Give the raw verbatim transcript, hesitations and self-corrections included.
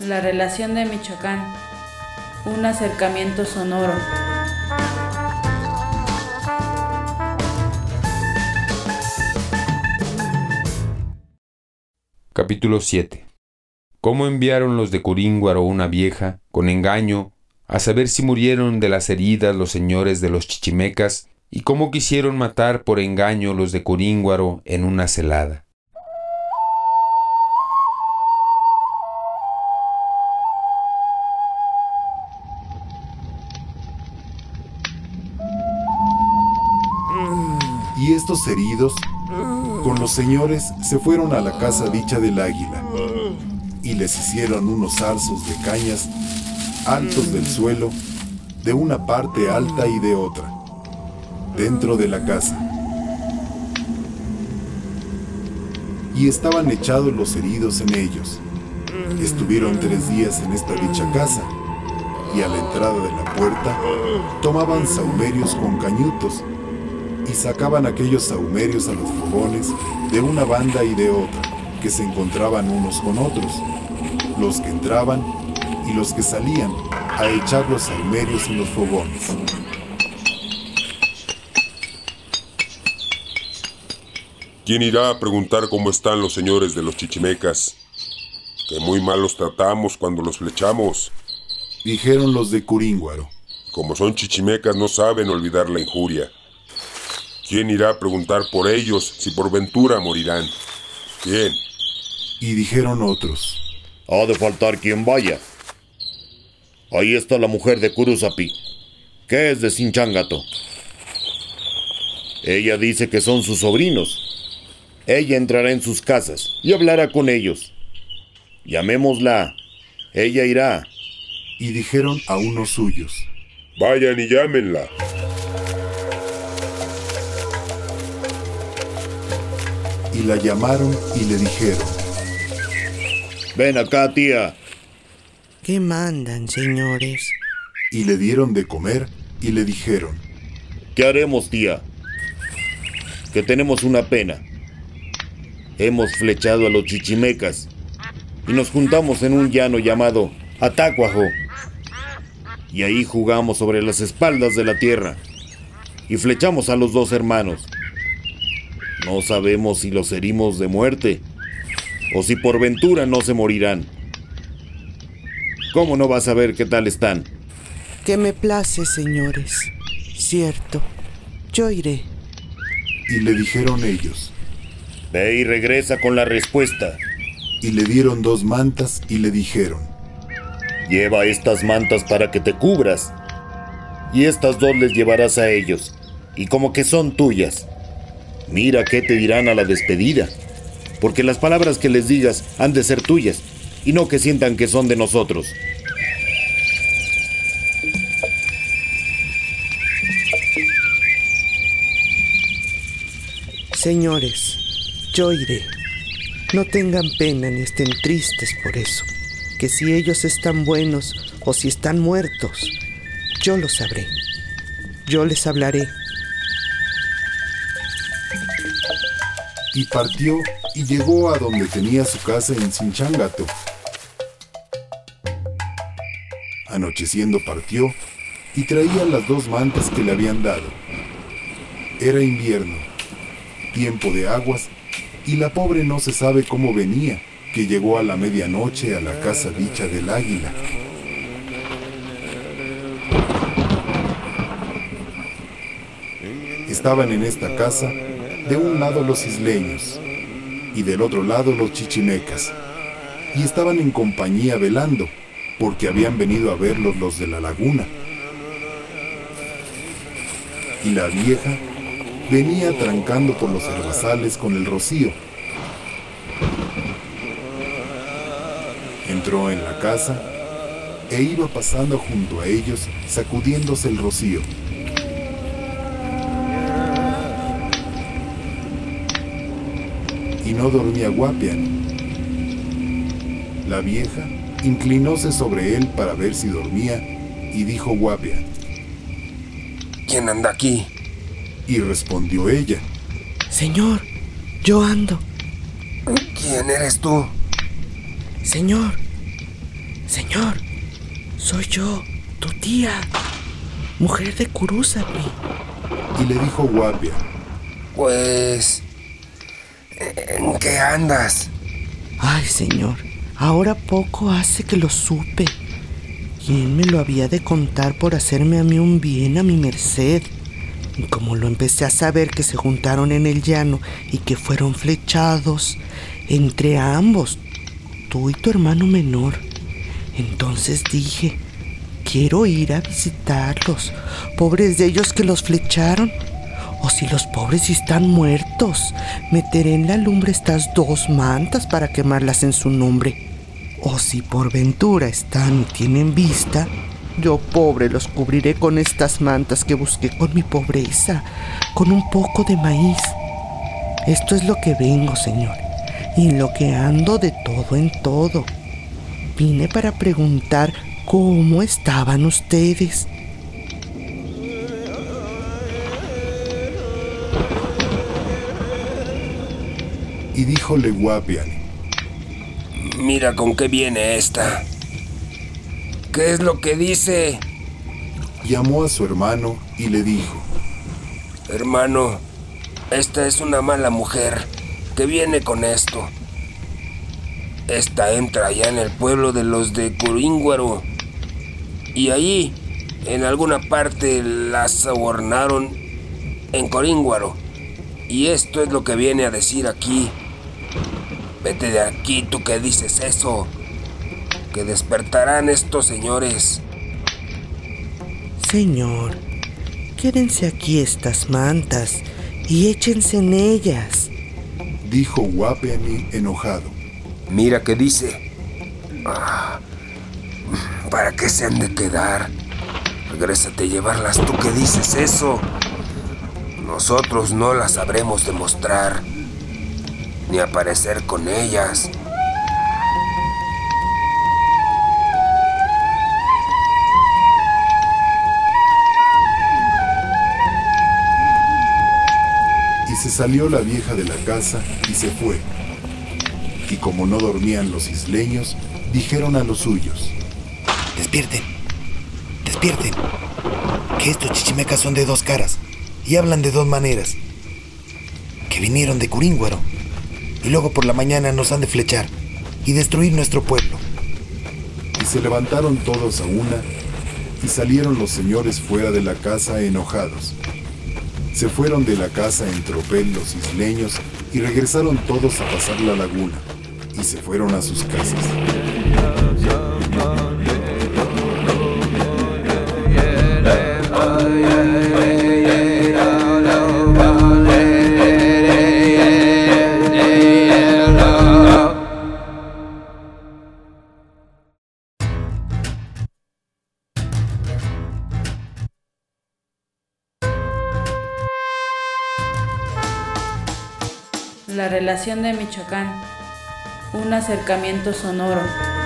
La relación de Michoacán. Un acercamiento sonoro. Capítulo siete. Cómo enviaron los de Curíngaro una vieja, con engaño, a saber si murieron de las heridas los señores de los chichimecas, y cómo quisieron matar por engaño los de Curíngaro en una celada. Y estos heridos, con los señores, se fueron a la casa dicha del Águila, y les hicieron unos zarzos de cañas, altos del suelo, de una parte alta y de otra, dentro de la casa. Y estaban echados los heridos en ellos. Estuvieron tres días en esta dicha casa, y a la entrada de la puerta tomaban sahumerios con cañutos, y sacaban aquellos sahumerios a los fogones de una banda y de otra, que se encontraban unos con otros, los que entraban y los que salían a echar los sahumerios en los fogones. ¿Quién irá a preguntar cómo están los señores de los chichimecas? Que muy mal los tratamos cuando los flechamos. Dijeron los de Curíngaro. Como son chichimecas no saben olvidar la injuria. ¿Quién irá a preguntar por ellos si por ventura morirán? ¿Quién? Y dijeron otros. Ha de faltar quien vaya. Ahí está la mujer de Curuzapi, que es de Sinchangato. Ella dice que son sus sobrinos. Ella entrará en sus casas y hablará con ellos. Llamémosla. Ella irá. Y dijeron a unos suyos. Vayan y llámenla. Y la llamaron y le dijeron. Ven acá, tía. ¿Qué mandan, señores? Y le dieron de comer y le dijeron. ¿Qué haremos, tía? Que tenemos una pena. Hemos flechado a los chichimecas y nos juntamos en un llano llamado Atacuajo. Y ahí jugamos sobre las espaldas de la tierra y flechamos a los dos hermanos. No sabemos si los herimos de muerte o si por ventura no se morirán. ¿Cómo no vas a ver qué tal están? Que me place, señores. Cierto, yo iré. Y le dijeron ellos. Ve y regresa con la respuesta. Y le dieron dos mantas y le dijeron. Lleva estas mantas para que te cubras, y estas dos les llevarás a ellos, y como que son tuyas. Mira qué te dirán a la despedida, porque las palabras que les digas han de ser tuyas, y no que sientan que son de nosotros. Señores, yo iré. No tengan pena ni estén tristes por eso, que si ellos están buenos o si están muertos, yo lo sabré. Yo les hablaré. Y partió y llegó a donde tenía su casa en Sinchangato. Anocheciendo partió y traía las dos mantas que le habían dado. Era invierno, tiempo de aguas, y la pobre no se sabe cómo venía, que llegó a la medianoche a la casa dicha del Águila. Estaban en esta casa de un lado los isleños y del otro lado los chichimecas, y estaban en compañía velando, porque habían venido a verlos los de la laguna. Y la vieja venía trancando por los herbazales con el rocío. Entró en la casa e iba pasando junto a ellos sacudiéndose el rocío. Y no dormía Guapian. La vieja inclinóse sobre él para ver si dormía y dijo Guapian. ¿Quién anda aquí? Y respondió ella. Señor, yo ando. ¿Quién eres tú? Señor, Señor, soy yo, tu tía, mujer de Kurúzapi. Y le dijo Guapia: Pues... ¿en qué andas? Ay, señor, ahora poco hace que lo supe. ¿Quién me lo había de contar por hacerme a mí un bien a mi merced? Y como lo empecé a saber que se juntaron en el llano y que fueron flechados entre ambos, tú y tu hermano menor, entonces dije, quiero ir a visitarlos, pobres de ellos que los flecharon. O si los pobres están muertos, meteré en la lumbre estas dos mantas para quemarlas en su nombre. O si por ventura están y tienen vista, yo pobre los cubriré con estas mantas que busqué con mi pobreza, con un poco de maíz. Esto es lo que vengo, señor, y en lo que ando de todo en todo. Vine para preguntar cómo estaban ustedes. Y díjole Guapian: Mira con qué viene esta. ¿Qué es lo que dice? Llamó a su hermano y le dijo: Hermano, esta es una mala mujer que viene con esto. Esta entra allá en el pueblo de los de Curíngaro, y allí, en alguna parte, la sobornaron en Curíngaro. Y esto es lo que viene a decir aquí. Vete de aquí, tú que dices eso, que despertarán estos señores. Señor, quédense aquí estas mantas y échense en ellas, dijo Guapiani enojado. Mira qué dice. Ah, ¿para qué se han de quedar? Regrésate a llevarlas, tú que dices eso. Nosotros no las sabremos demostrar, ni aparecer con ellas. Y se salió la vieja de la casa y se fue. Y como no dormían los isleños, dijeron a los suyos: Despierten, despierten, que estos chichimecas son de dos caras y hablan de dos maneras, que vinieron de Curíngaro y luego por la mañana nos han de flechar y destruir nuestro pueblo. Y se levantaron todos a una y salieron los señores fuera de la casa enojados. Se fueron de la casa en tropel los isleños y regresaron todos a pasar la laguna y se fueron a sus casas. La relación de Michoacán, un acercamiento sonoro.